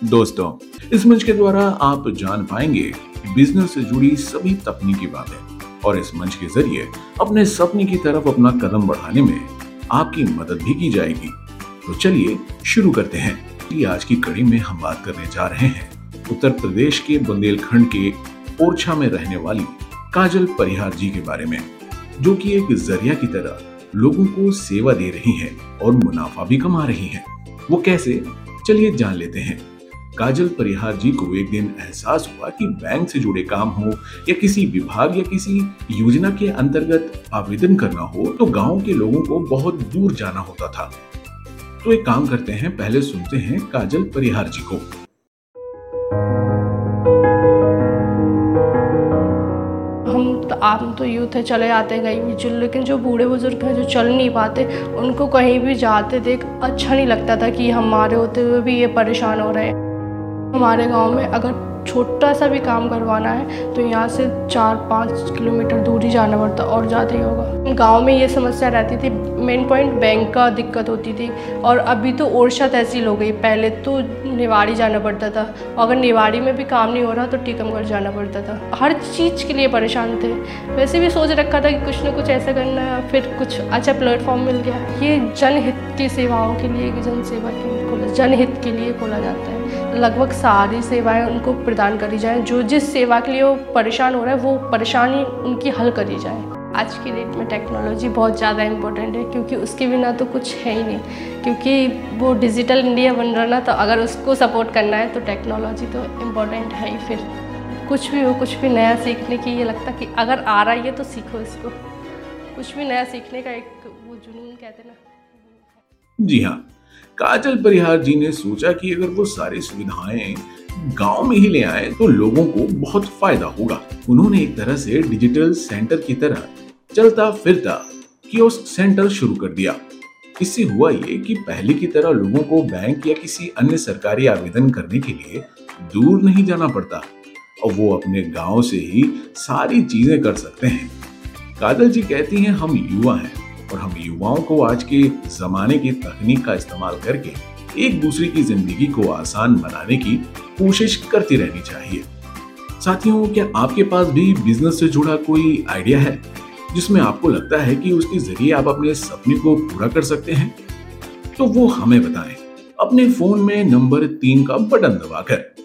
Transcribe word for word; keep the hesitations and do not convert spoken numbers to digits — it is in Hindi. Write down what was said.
दोस्तों, इस मंच के द्वारा आप जान पाएंगे बिजनेस से जुड़ी सभी तकनीकी बातें और इस मंच के जरिए अपने सपने की तरफ अपना कदम बढ़ाने में आपकी मदद भी की जाएगी। तो चलिए शुरू करते हैं। ये आज की कड़ी में हम बात करने जा रहे हैं उत्तर प्रदेश के बुंदेलखंड के ओरछा में रहने वाली काजल परिहार जी के बारे में, जो कि एक जरिया की तरह लोगों को सेवा दे रही हैं और मुनाफा भी कमा रही हैं। वो कैसे, चलिए जान लेते हैं। काजल परिहार जी को एक दिन एहसास हुआ कि बैंक से जुड़े काम हो या किसी विभाग या किसी योजना के अंतर्गत आवेदन करना हो तो गांव के लोगों को बहुत दूर जाना होता था। तो एक काम करते हैं, पहले सुनते हैं काजल परिहार जी को। हम तो आम तो यूथ है, चले आते हैं कहीं भी जो, लेकिन जो बूढ़े बुजुर्ग हैं जो चल नहीं पाते, उनको कहीं भी जाते देख अच्छा नहीं लगता था कि हमारे होते हुए भी ये परेशान हो रहे हैं। हमारे गांव में अगर छोटा सा भी काम करवाना है तो यहाँ से चार पाँच किलोमीटर दूर ही जाना पड़ता और ज़्यादा ही होगा। गांव में ये समस्या रहती थी, मेन पॉइंट बैंक का दिक्कत होती थी। और अभी तो ओरछा तहसील हो गई, पहले तो निवाड़ी जाना पड़ता था। अगर निवाड़ी में भी काम नहीं हो रहा तो टीकमगढ़ जाना पड़ता था। हर चीज़ के लिए परेशान थे। वैसे भी सोच रखा था कि कुछ ना कुछ ऐसा करना है, फिर कुछ अच्छा प्लेटफॉर्म मिल गया। ये जनहित की सेवाओं के लिए, जन सेवा के खोला, जनहित के लिए खोला जाता है। लगभग सारी सेवाएं उनको प्रदान करी जाए, जो जिस सेवा के लिए वो परेशान हो रहा है वो परेशानी उनकी हल करी जाए। आज की डेट में टेक्नोलॉजी बहुत ज़्यादा इम्पोर्टेंट है, क्योंकि उसके बिना तो कुछ है ही नहीं। क्योंकि वो डिजिटल इंडिया बन रहा ना, तो अगर उसको सपोर्ट करना है तो टेक्नोलॉजी तो इम्पोर्टेंट है ही। फिर कुछ भी हो, कुछ भी नया सीखने की ये लगता कि अगर आ रहा है तो सीखो इसको। कुछ भी नया सीखने का एक वो जुनून कहते ना। जी हाँ, काजल परिहार जी ने सोचा कि अगर वो सारी सुविधाएं गांव में ही ले आए तो लोगों को बहुत फायदा होगा। उन्होंने एक तरह से डिजिटल सेंटर की तरह चलता फिरता कियोस्क सेंटर शुरू कर दिया। इससे हुआ ये कि पहले की तरह लोगों को बैंक या किसी अन्य सरकारी आवेदन करने के लिए दूर नहीं जाना पड़ता और वो अपने गांव से ही सारी चीजें कर सकते हैं। काजल जी कहती हैं, हम युवा हैं और हम युवाओं को आज के जमाने की तकनीक का इस्तेमाल करके एक दूसरे की जिंदगी को आसान बनाने की कोशिश करती रहनी चाहिए। साथियों, क्या आपके पास भी बिजनेस से जुड़ा कोई आइडिया है जिसमें आपको लगता है कि उसके जरिए आप अपने सपने को पूरा कर सकते हैं? तो वो हमें बताएं अपने फोन में नंबर तीन का बटन दबाकर।